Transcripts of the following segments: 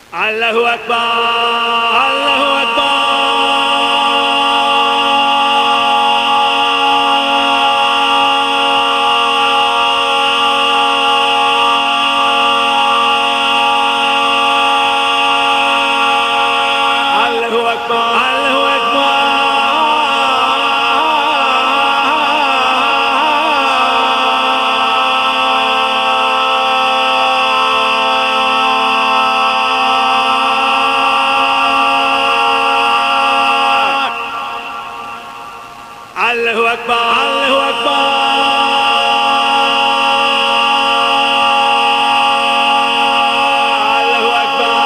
Allahu Akbar, Allahu Akbar. Allahu Akbar, Allahu Akbar. Allahu Akbar, Allahu Akbar. Allahu Akbar.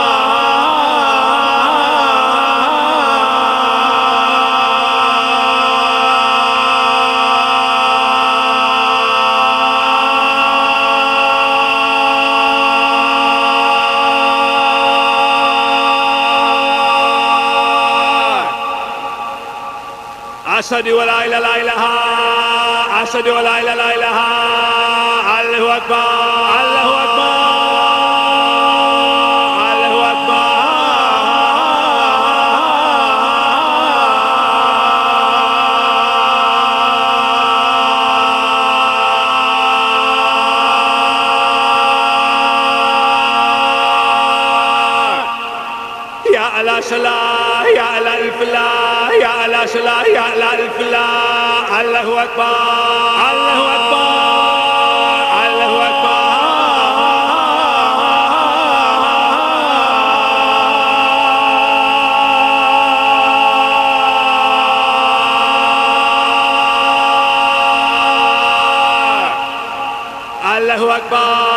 Ashhadu an la ilaha illallah, ashhadu an la ilaha illallah. Allahu Akbar, Allahu Akbar. Allahu Akbar. Ya ala salah, ya ala al-falah, ya ala salah, ya ala al-falah. Allahu Akbar, Allahu Akbar, Allahu Akbar. Allahu Akbar.